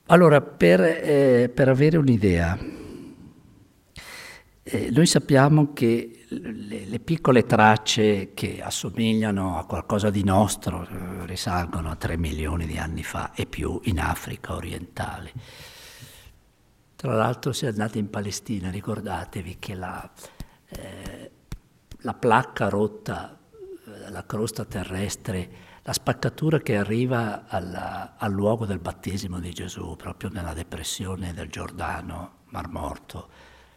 Allora, per avere un'idea, noi sappiamo che le piccole tracce che assomigliano a qualcosa di nostro risalgono a 3 milioni di anni fa e più in Africa orientale. Tra l'altro, se andate in Palestina, ricordatevi che la placca rotta, la crosta terrestre, la spaccatura che arriva al luogo del battesimo di Gesù, proprio nella depressione del Giordano, Mar Morto,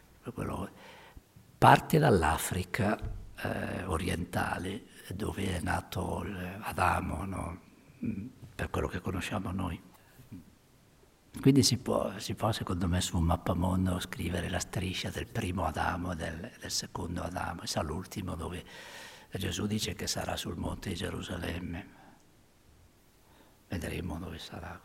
parte dall'Africa orientale, dove è nato Adamo, no? Per quello che conosciamo noi. Quindi si può secondo me su un mappamondo scrivere la striscia del primo Adamo e del secondo Adamo, e sa l'ultimo dove Gesù dice che sarà sul monte di Gerusalemme. Vedremo dove sarà.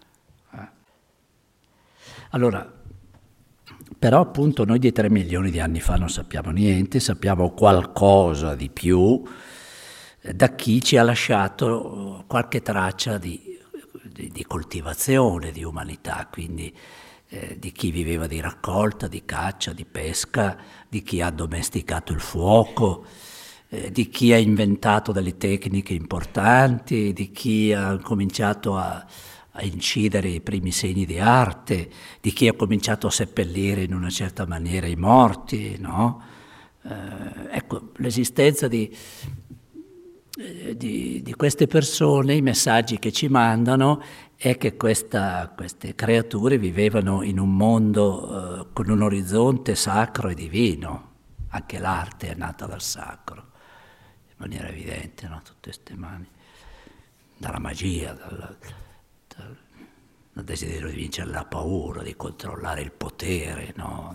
Allora, però appunto noi di 3 milioni di anni fa non sappiamo niente, sappiamo qualcosa di più da chi ci ha lasciato qualche traccia di coltivazione, di umanità, quindi di chi viveva di raccolta, di caccia, di pesca, di chi ha addomesticato il fuoco, di chi ha inventato delle tecniche importanti, di chi ha cominciato a incidere i primi segni di arte, di chi ha cominciato a seppellire in una certa maniera i morti, no? Ecco, l'esistenza di queste persone, i messaggi che ci mandano è che queste creature vivevano in un mondo con un orizzonte sacro e divino. Anche l'arte è nata dal sacro, in maniera evidente, no? Tutte queste mani, dalla magia, dal desiderio di vincere la paura, di controllare il potere, no?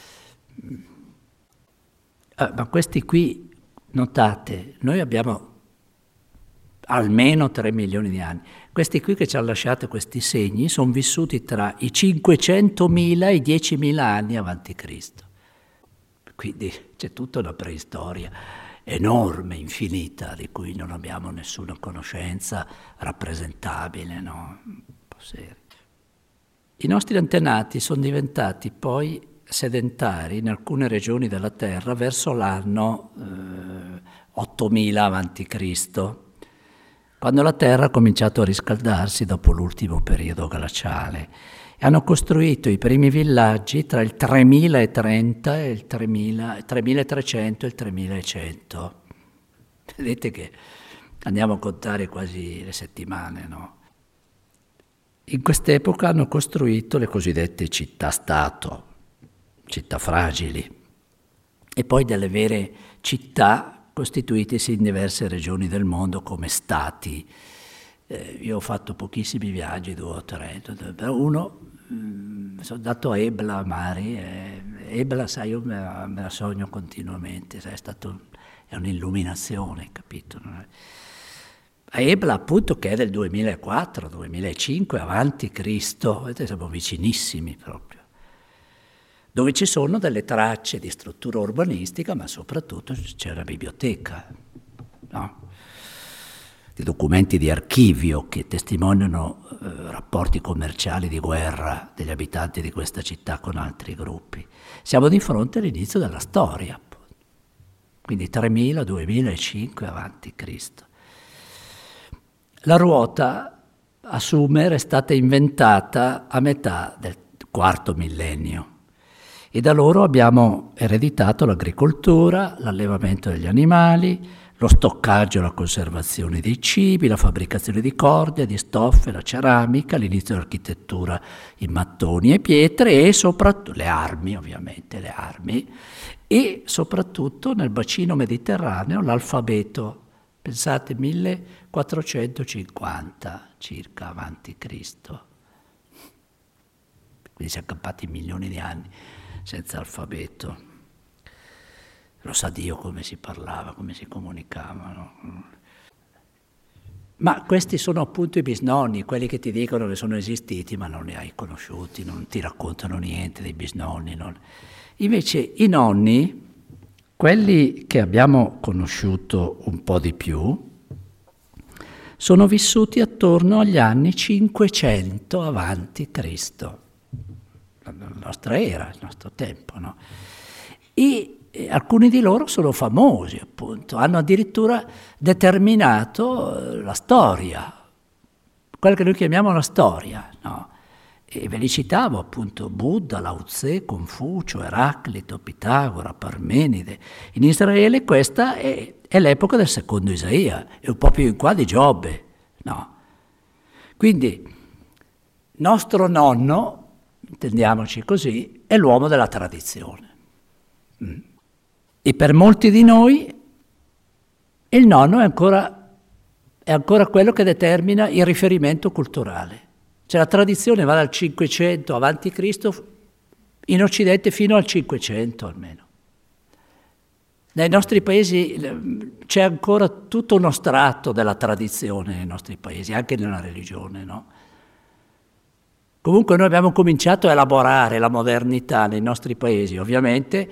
Ma questi qui, notate, noi abbiamo almeno 3 milioni di anni. Questi qui che ci hanno lasciato questi segni sono vissuti tra i 500.000 e i 10.000 anni avanti Cristo. Quindi c'è tutta una preistoria enorme, infinita, di cui non abbiamo nessuna conoscenza rappresentabile, no? Un po' seria. I nostri antenati sono diventati poi sedentari in alcune regioni della Terra verso l'anno 8.000 avanti Cristo, quando la Terra ha cominciato a riscaldarsi dopo l'ultimo periodo glaciale, e hanno costruito i primi villaggi tra il 3030 e il 3300 e il 3100. Vedete che andiamo a contare quasi le settimane, no? In quest'epoca hanno costruito le cosiddette città-stato, città fragili, e poi delle vere città costituitesi in diverse regioni del mondo come stati. Io ho fatto pochissimi viaggi, 2 o 3, però uno, sono andato a Ebla, a Mari, Ebla, sai, io me la sogno continuamente, sai, è un'illuminazione, capito? A Ebla appunto, che è del 2004, 2005, avanti Cristo, vedete, siamo vicinissimi proprio, dove ci sono delle tracce di struttura urbanistica, ma soprattutto c'è una biblioteca, no? Di documenti di archivio che testimoniano rapporti commerciali di guerra degli abitanti di questa città con altri gruppi. Siamo di fronte all'inizio della storia, quindi 3000, 2005 avanti Cristo. La ruota a Sumer è stata inventata a metà del IV millennio. E da loro abbiamo ereditato l'agricoltura, l'allevamento degli animali, lo stoccaggio e la conservazione dei cibi, la fabbricazione di corde, di stoffe, la ceramica, l'inizio dell'architettura in mattoni e pietre e soprattutto le armi, ovviamente, le armi, e soprattutto nel bacino mediterraneo l'alfabeto. Pensate, 1450 circa avanti Cristo. Quindi si è accampati milioni di anni senza alfabeto. Lo sa Dio come si parlava, come si comunicava, no? Ma questi sono appunto i bisnonni, quelli che ti dicono che sono esistiti, ma non li hai conosciuti, non ti raccontano niente dei bisnonni. Invece i nonni, quelli che abbiamo conosciuto un po' di più, sono vissuti attorno agli anni 500 avanti Cristo, la nostra era, il nostro tempo, no? E alcuni di loro sono famosi, appunto, hanno addirittura determinato la storia, quella che noi chiamiamo la storia, no? E ve li citavo, appunto, Buddha, Lao Tse, Confucio, Eraclito, Pitagora, Parmenide. In Israele questa è l'epoca del secondo Isaia, e un po' più in qua di Giobbe, no? Quindi, nostro nonno, intendiamoci così, è l'uomo della tradizione. E per molti di noi il nonno è ancora quello che determina il riferimento culturale. Cioè la tradizione va dal 500 avanti Cristo in Occidente fino al 500 almeno. Nei nostri paesi c'è ancora tutto uno strato della tradizione nei nostri paesi, anche nella religione, no? Comunque noi abbiamo cominciato a elaborare la modernità nei nostri paesi, ovviamente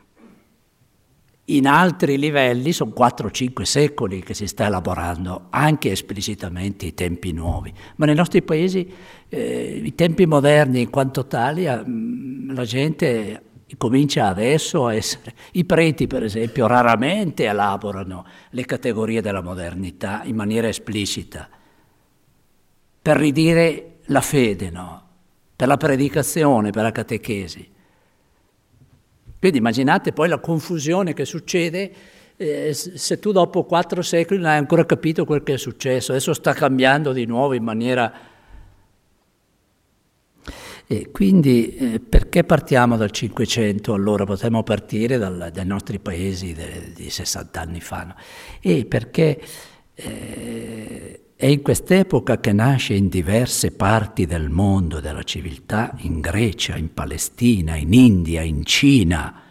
in altri livelli, sono 4-5 secoli che si sta elaborando, anche esplicitamente i tempi nuovi. Ma nei nostri paesi i tempi moderni in quanto tali, la gente comincia adesso a essere... I preti, per esempio, raramente elaborano le categorie della modernità in maniera esplicita, per ridire la fede, no? Per la predicazione, per la catechesi. Quindi immaginate poi la confusione che succede se tu dopo 4 secoli non hai ancora capito quel che è successo. Adesso sta cambiando di nuovo in maniera... E quindi perché partiamo dal 500? Allora potremmo partire dai nostri paesi di 60 anni fa. No? E perché è in quest'epoca che nasce in diverse parti del mondo della civiltà, in Grecia, in Palestina, in India, in Cina.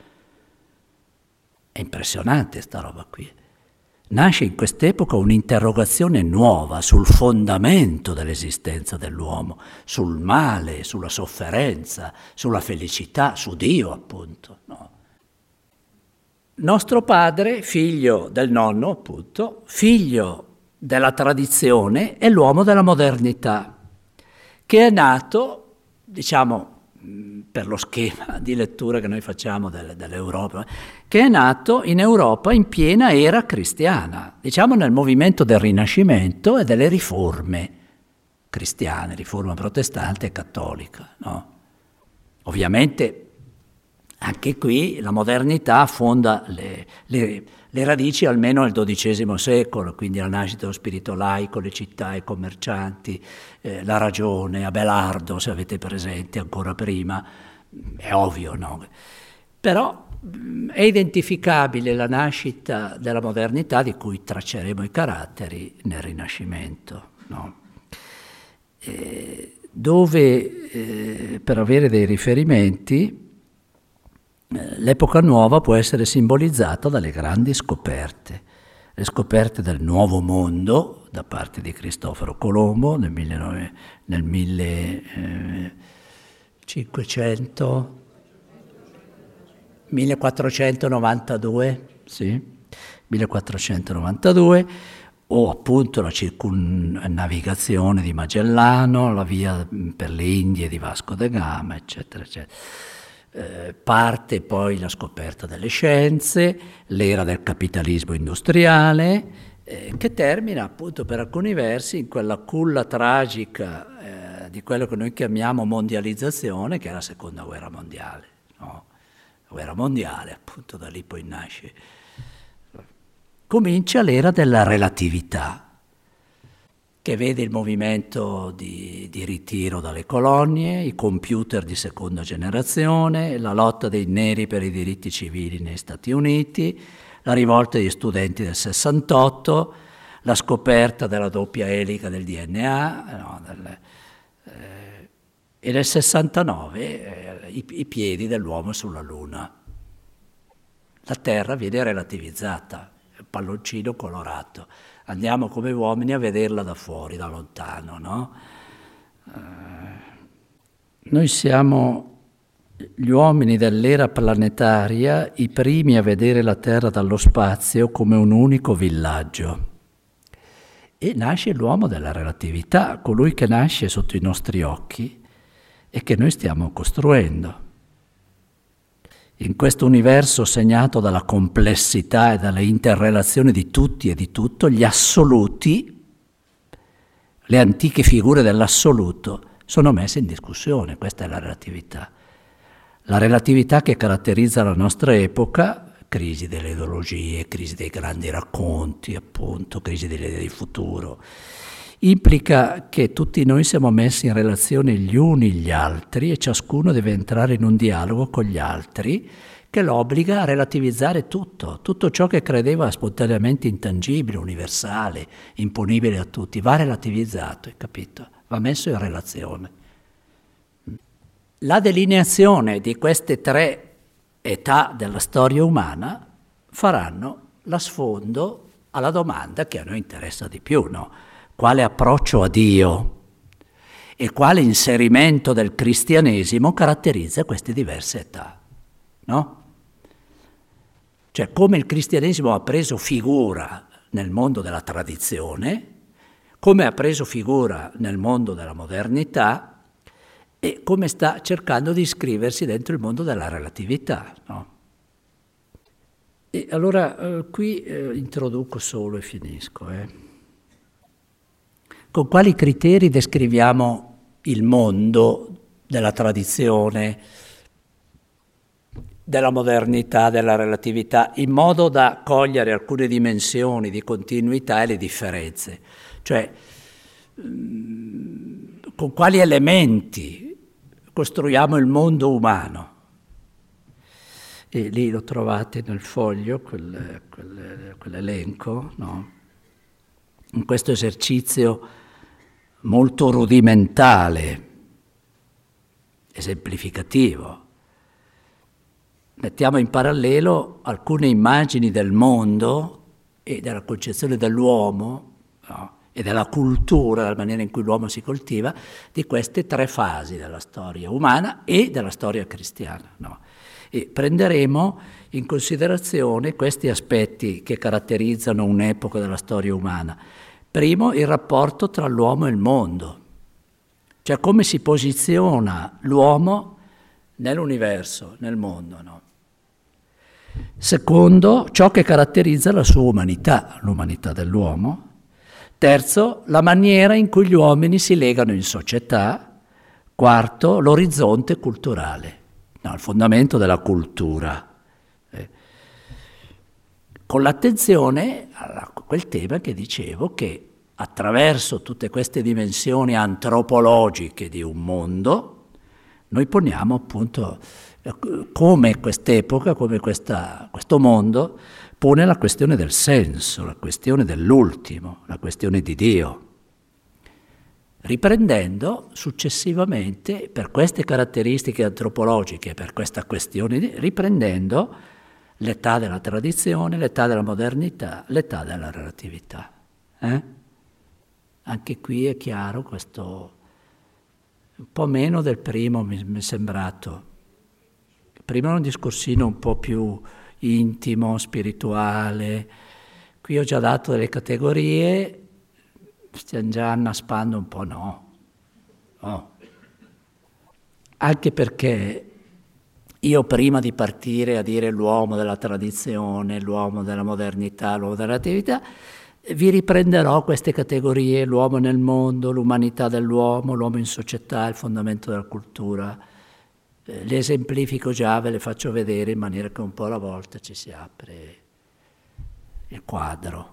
È impressionante sta roba qui. Nasce in quest'epoca un'interrogazione nuova sul fondamento dell'esistenza dell'uomo, sul male, sulla sofferenza, sulla felicità, su Dio appunto. No? Nostro padre, figlio del nonno appunto, figlio della tradizione, è l'uomo della modernità, che è nato, diciamo, per lo schema di lettura che noi facciamo dell'Europa, che è nato in Europa in piena era cristiana, diciamo nel movimento del Rinascimento e delle riforme cristiane, riforma protestante e cattolica. No? Ovviamente anche qui la modernità affonda le radici almeno nel XII secolo, quindi la nascita dello spirito laico, le città, i commercianti, la ragione, Abelardo, se avete presente, ancora prima, è ovvio, no? Però è identificabile la nascita della modernità di cui tracceremo i caratteri nel Rinascimento, no? Dove, per avere dei riferimenti, l'epoca nuova può essere simbolizzata dalle grandi scoperte, le scoperte del nuovo mondo da parte di Cristoforo Colombo nel 1492, sì, 1492, o appunto la circunnavigazione di Magellano, la via per le Indie di Vasco da Gama, eccetera, eccetera. Parte poi la scoperta delle scienze, l'era del capitalismo industriale, che termina appunto per alcuni versi in quella culla tragica di quello che noi chiamiamo mondializzazione, che è la seconda guerra mondiale. No? La guerra mondiale, appunto, da lì poi nasce. Comincia l'era della relatività, che vede il movimento di ritiro dalle colonie, i computer di seconda generazione, la lotta dei neri per i diritti civili negli Stati Uniti, la rivolta degli studenti del 68, la scoperta della doppia elica del DNA, no, e nel 69 i piedi dell'uomo sulla Luna. La Terra viene relativizzata, un palloncino colorato. Andiamo come uomini a vederla da fuori, da lontano, no? Noi siamo gli uomini dell'era planetaria, i primi a vedere la Terra dallo spazio come un unico villaggio. E nasce l'uomo della relatività, colui che nasce sotto i nostri occhi e che noi stiamo costruendo. In questo universo segnato dalla complessità e dalle interrelazioni di tutti e di tutto, gli assoluti, le antiche figure dell'assoluto, sono messe in discussione. Questa è la relatività. La relatività che caratterizza la nostra epoca, crisi delle ideologie, crisi dei grandi racconti, appunto, crisi delle idee di futuro, implica che tutti noi siamo messi in relazione gli uni gli altri e ciascuno deve entrare in un dialogo con gli altri che lo obbliga a relativizzare tutto ciò che credeva spontaneamente intangibile, universale, imponibile a tutti, va relativizzato, hai capito? Va messo in relazione. La delineazione di queste tre età della storia umana faranno la sfondo alla domanda che a noi interessa di più, no? Quale approccio a Dio e quale inserimento del cristianesimo caratterizza queste diverse età, no? Cioè come il cristianesimo ha preso figura nel mondo della tradizione, come ha preso figura nel mondo della modernità e come sta cercando di iscriversi dentro il mondo della relatività, no? E allora qui introduco solo e finisco. Con quali criteri descriviamo il mondo della tradizione, della modernità, della relatività, in modo da cogliere alcune dimensioni di continuità e le differenze? Cioè, con quali elementi costruiamo il mondo umano? E lì lo trovate nel foglio, quell'elenco, no? In questo esercizio molto rudimentale, esemplificativo. Mettiamo in parallelo alcune immagini del mondo e della concezione dell'uomo, no? E della cultura, della maniera in cui l'uomo si coltiva, di queste tre fasi della storia umana e della storia cristiana, no? E prenderemo in considerazione questi aspetti che caratterizzano un'epoca della storia umana. Primo, il rapporto tra l'uomo e il mondo, cioè come si posiziona l'uomo nell'universo, nel mondo, no? Secondo, ciò che caratterizza la sua umanità, l'umanità dell'uomo. Terzo, la maniera in cui gli uomini si legano in società. Quarto, l'orizzonte culturale, no, il fondamento della cultura. Con l'attenzione a quel tema che dicevo, che attraverso tutte queste dimensioni antropologiche di un mondo, noi poniamo appunto come quest'epoca, come questo mondo, pone la questione del senso, la questione dell'ultimo, la questione di Dio, riprendendo successivamente, per queste caratteristiche antropologiche, per questa questione, riprendendo l'età della tradizione, l'età della modernità, l'età della relatività. Anche qui è chiaro questo, un po' meno del primo mi è sembrato. Il primo era un discorsino un po' più intimo, spirituale. Qui ho già dato delle categorie, stiamo già annaspando un po', no. Anche perché io prima di partire a dire l'uomo della tradizione, l'uomo della modernità, l'uomo della relatività, vi riprenderò queste categorie, l'uomo nel mondo, l'umanità dell'uomo, l'uomo in società, il fondamento della cultura. Le esemplifico già, ve le faccio vedere in maniera che un po' alla volta ci si apre il quadro.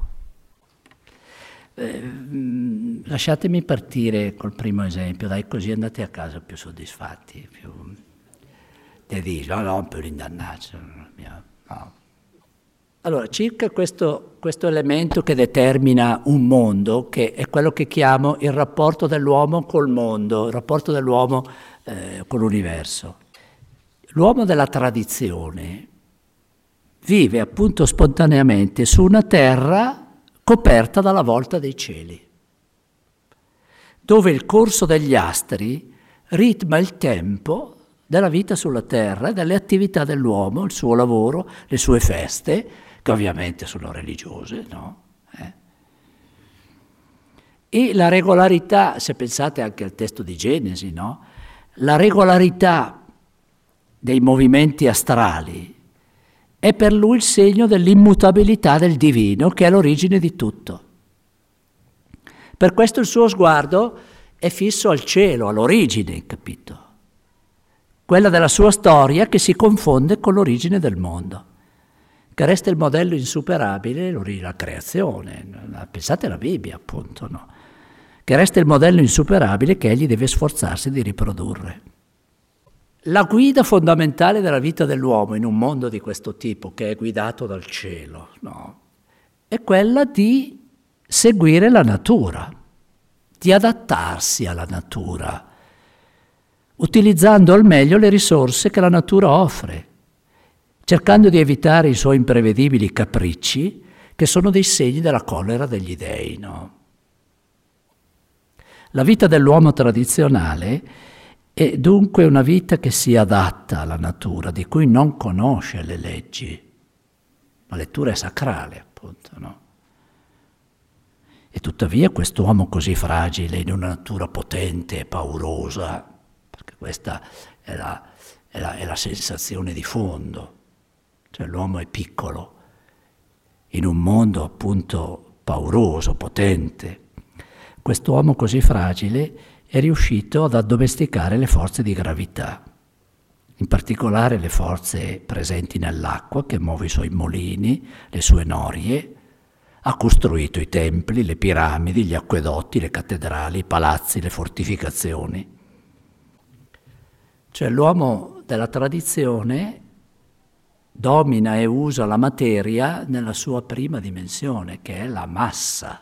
Lasciatemi partire col primo esempio, dai, così andate a casa più soddisfatti, più... Te dici, no, per l'indannaccio, no. Allora, circa questo elemento che determina un mondo, che è quello che chiamo il rapporto dell'uomo col mondo, il rapporto dell'uomo con l'universo. L'uomo della tradizione vive appunto spontaneamente su una terra coperta dalla volta dei cieli, dove il corso degli astri ritma il tempo della vita sulla terra e delle attività dell'uomo, il suo lavoro, le sue feste, che ovviamente sono religiose, no? E la regolarità, se pensate anche al testo di Genesi, no? La regolarità dei movimenti astrali è per lui il segno dell'immutabilità del divino, che è l'origine di tutto. Per questo il suo sguardo è fisso al cielo, all'origine, capito? Quella della sua storia che si confonde con l'origine del mondo, che resta il modello insuperabile, la creazione. Pensate alla Bibbia, appunto, no? Che resta il modello insuperabile che egli deve sforzarsi di riprodurre. La guida fondamentale della vita dell'uomo in un mondo di questo tipo, che è guidato dal cielo, no? È quella di seguire la natura, di adattarsi alla natura, utilizzando al meglio le risorse che la natura offre, cercando di evitare i suoi imprevedibili capricci, che sono dei segni della collera degli dèi, no? La vita dell'uomo tradizionale è dunque una vita che si adatta alla natura, di cui non conosce le leggi. La lettura è sacrale, appunto, no? E tuttavia quest'uomo così fragile, in una natura potente e paurosa, perché questa è la sensazione di fondo, cioè l'uomo è piccolo, in un mondo appunto pauroso, potente. Quest'uomo così fragile è riuscito ad addomesticare le forze di gravità, in particolare le forze presenti nell'acqua che muove i suoi mulini, le sue norie. Ha costruito i templi, le piramidi, gli acquedotti, le cattedrali, i palazzi, le fortificazioni. Cioè l'uomo della tradizione domina e usa la materia nella sua prima dimensione, che è la massa.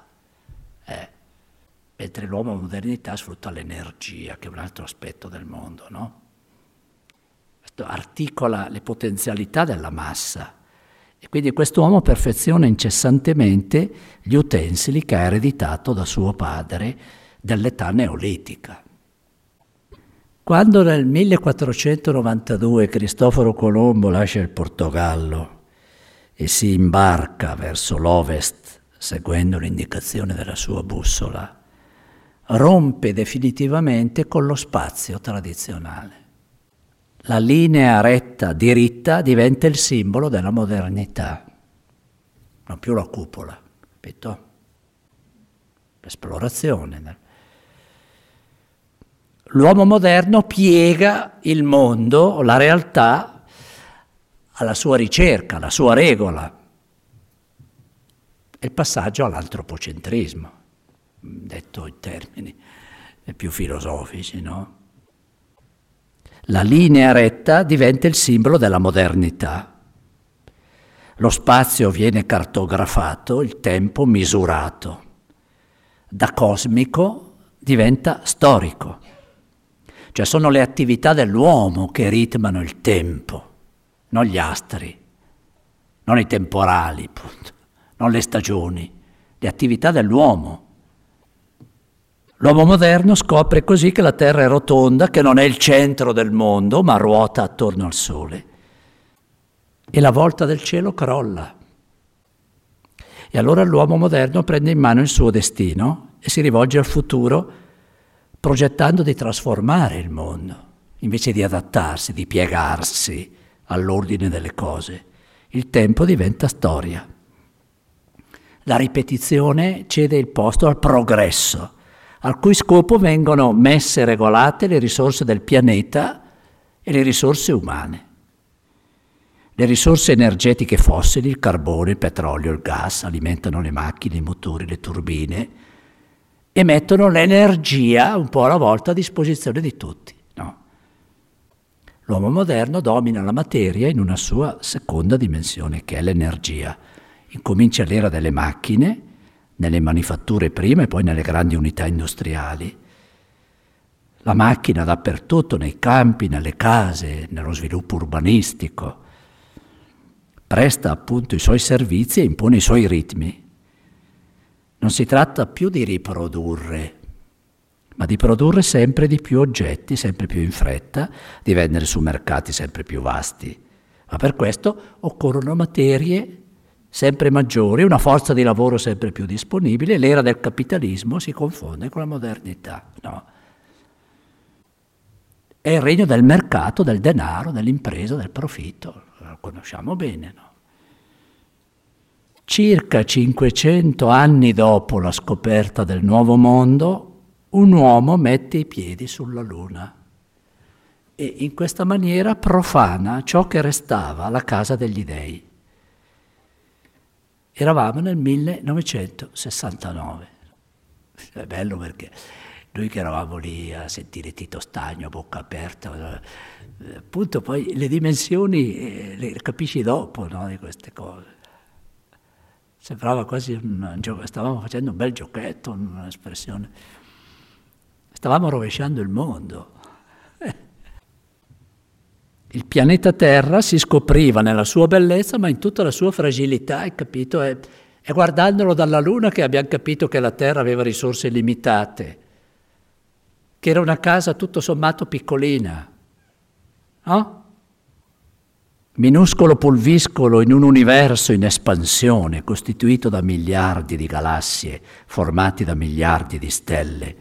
Mentre l'uomo della modernità sfrutta l'energia, che è un altro aspetto del mondo, no? Questo articola le potenzialità della massa. E quindi quest'uomo perfeziona incessantemente gli utensili che ha ereditato da suo padre dell'età neolitica. Quando nel 1492 Cristoforo Colombo lascia il Portogallo e si imbarca verso l'ovest, seguendo l'indicazione della sua bussola, rompe definitivamente con lo spazio tradizionale. La linea retta, diritta, diventa il simbolo della modernità, non più la cupola, capito? L'esplorazione. L'uomo moderno piega il mondo, la realtà, alla sua ricerca, alla sua regola. È il passaggio all'antropocentrismo, detto in termini più filosofici, no? La linea retta diventa il simbolo della modernità. Lo spazio viene cartografato, il tempo misurato. Da cosmico diventa storico. Cioè sono le attività dell'uomo che ritmano il tempo, non gli astri, non i temporali, appunto, non le stagioni, le attività dell'uomo. L'uomo moderno scopre così che la Terra è rotonda, che non è il centro del mondo, ma ruota attorno al Sole. E la volta del cielo crolla. E allora l'uomo moderno prende in mano il suo destino e si rivolge al futuro, progettando di trasformare il mondo, invece di adattarsi, di piegarsi all'ordine delle cose. Il tempo diventa storia. La ripetizione cede il posto al progresso, al cui scopo vengono messe e regolate le risorse del pianeta e le risorse umane. Le risorse energetiche fossili, il carbone, il petrolio, il gas, alimentano le macchine, i motori, le turbine e mettono l'energia un po' alla volta a disposizione di tutti, no? L'uomo moderno domina la materia in una sua seconda dimensione, che è l'energia. Incomincia l'era delle macchine, nelle manifatture prima e poi nelle grandi unità industriali. La macchina dappertutto, nei campi, nelle case, nello sviluppo urbanistico. Presta appunto i suoi servizi e impone i suoi ritmi. Non si tratta più di riprodurre, ma di produrre sempre di più oggetti, sempre più in fretta, di vendere su mercati sempre più vasti. Ma per questo occorrono materie sempre maggiori, una forza di lavoro sempre più disponibile, l'era del capitalismo si confonde con la modernità, no? È il regno del mercato, del denaro, dell'impresa, del profitto, lo conosciamo bene, no? Circa 500 anni dopo la scoperta del nuovo mondo, un uomo mette i piedi sulla Luna e in questa maniera profana ciò che restava alla casa degli dei. Eravamo nel 1969. È bello perché noi che eravamo lì a sentire Tito Stagno a bocca aperta, appunto poi le dimensioni le capisci dopo, no, di queste cose. Sembrava quasi stavamo facendo un bel giochetto, un'espressione. Stavamo rovesciando il mondo. Il pianeta Terra si scopriva nella sua bellezza, ma in tutta la sua fragilità, hai capito? È guardandolo dalla Luna che abbiamo capito che la Terra aveva risorse limitate, che era una casa tutto sommato piccolina, no? Minuscolo pulviscolo in un universo in espansione, costituito da miliardi di galassie, formati da miliardi di stelle.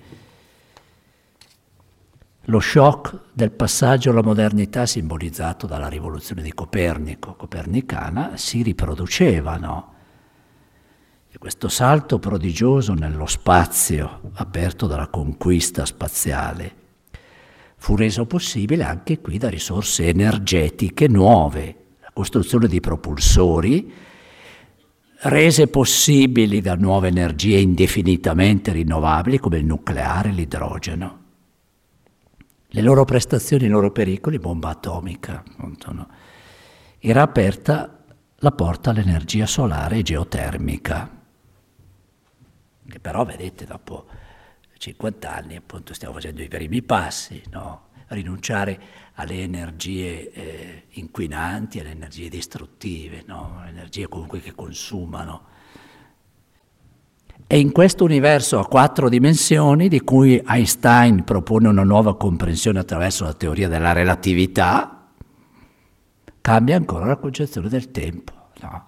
Lo shock del passaggio alla modernità, simbolizzato dalla rivoluzione di Copernico, copernicana, si riproduceva, no? E questo salto prodigioso nello spazio, aperto dalla conquista spaziale, fu reso possibile anche qui da risorse energetiche nuove, la costruzione di propulsori, rese possibili da nuove energie indefinitamente rinnovabili come il nucleare e l'idrogeno. Le loro prestazioni, i loro pericoli, bomba atomica, appunto, no? Era aperta la porta all'energia solare e geotermica, che però, vedete, dopo 50 anni appunto stiamo facendo i primi passi, no? Rinunciare alle energie inquinanti, alle energie distruttive, no? Energie comunque che consumano. E in questo universo a 4 dimensioni, di cui Einstein propone una nuova comprensione attraverso la teoria della relatività, cambia ancora la concezione del tempo, no?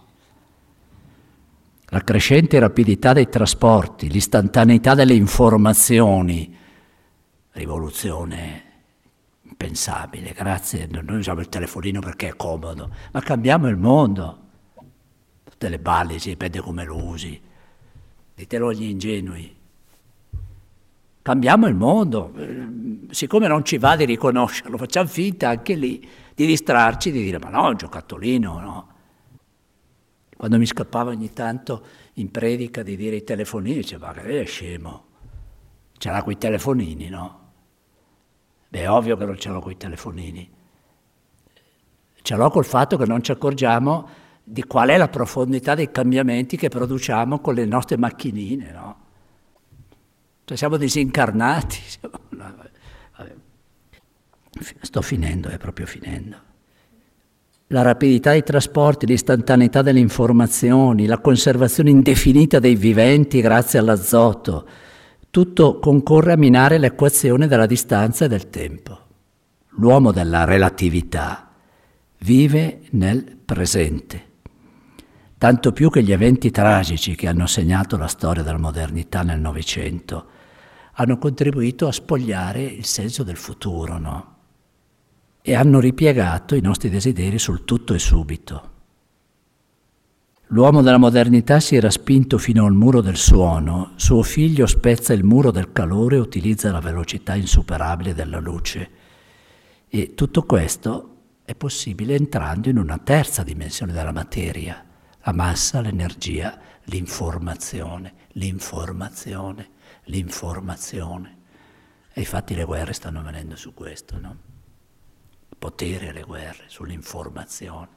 La crescente rapidità dei trasporti, l'istantaneità delle informazioni, rivoluzione impensabile, grazie, noi usiamo il telefonino perché è comodo, ma cambiamo il mondo, tutte le balle, dipende come lo usi. Ditelo agli ingenui. Cambiamo il mondo. Siccome non ci va di riconoscerlo, facciamo finta anche lì di distrarci, di dire ma no, un giocattolino, no. Quando mi scappava ogni tanto in predica di dire i telefonini, diceva ma che è scemo, ce l'ha quei telefonini, no? Beh, è ovvio che non ce l'ho coi telefonini. Ce l'ho col fatto che non ci accorgiamo di qual è la profondità dei cambiamenti che produciamo con le nostre macchinine, no? Cioè siamo disincarnati. Vabbè. Sto finendo, è proprio finendo. La rapidità dei trasporti, l'istantaneità delle informazioni, la conservazione indefinita dei viventi grazie all'azoto, tutto concorre a minare l'equazione della distanza e del tempo. L'uomo della relatività vive nel presente. Tanto più che gli eventi tragici che hanno segnato la storia della modernità nel Novecento hanno contribuito a spogliare il senso del futuro, no? E hanno ripiegato i nostri desideri sul tutto e subito. L'uomo della modernità si era spinto fino al muro del suono, suo figlio spezza il muro del calore e utilizza la velocità insuperabile della luce. E tutto questo è possibile entrando in una terza dimensione della materia, la massa, l'energia, l'informazione. E infatti le guerre stanno venendo su questo, no? Il potere e le guerre, sull'informazione.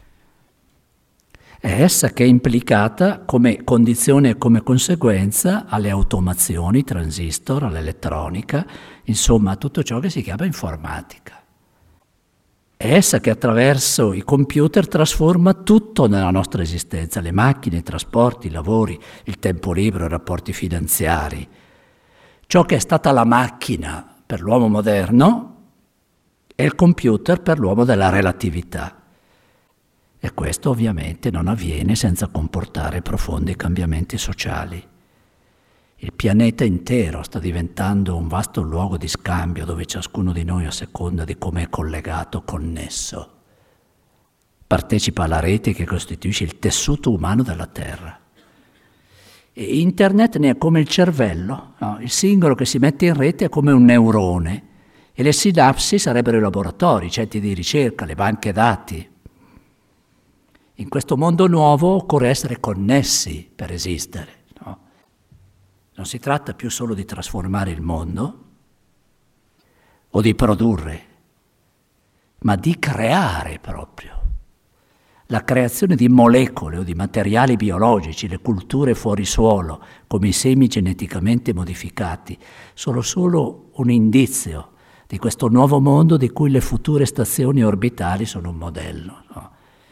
È essa che è implicata come condizione e come conseguenza alle automazioni, ai transistor, all'elettronica, insomma a tutto ciò che si chiama informatica. È essa che attraverso i computer trasforma tutto nella nostra esistenza, le macchine, i trasporti, i lavori, il tempo libero, i rapporti finanziari. Ciò che è stata la macchina per l'uomo moderno è il computer per l'uomo della relatività. E questo ovviamente non avviene senza comportare profondi cambiamenti sociali. Il pianeta intero sta diventando un vasto luogo di scambio dove ciascuno di noi, a seconda di come è collegato, connesso, partecipa alla rete che costituisce il tessuto umano della Terra. E Internet ne è come il cervello, no? Il singolo che si mette in rete è come un neurone e le sinapsi sarebbero i laboratori, i centri di ricerca, le banche dati. In questo mondo nuovo occorre essere connessi per esistere. No? Non si tratta più solo di trasformare il mondo o di produrre, ma di creare proprio. La creazione di molecole o di materiali biologici, le culture fuori suolo, come i semi geneticamente modificati, sono solo un indizio di questo nuovo mondo di cui le future stazioni orbitali sono un modello. No?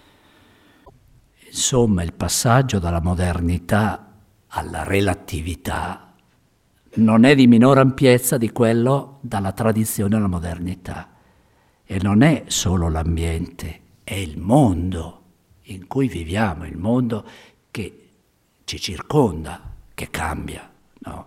Insomma, il passaggio dalla modernità alla relatività non è di minore ampiezza di quello dalla tradizione alla modernità. E non è solo l'ambiente, è il mondo in cui viviamo, il mondo che ci circonda, che cambia. No?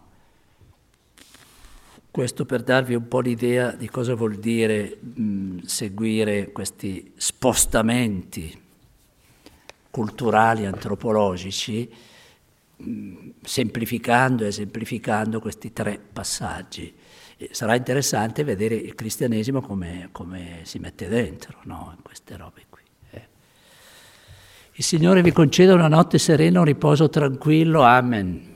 Questo per darvi un po' l'idea di cosa vuol dire seguire questi spostamenti culturali, antropologici, semplificando e esemplificando questi 3 passaggi. E sarà interessante vedere il cristianesimo come si mette dentro, no? In queste robe qui. Il Signore vi conceda una notte serena, un riposo tranquillo. Amen.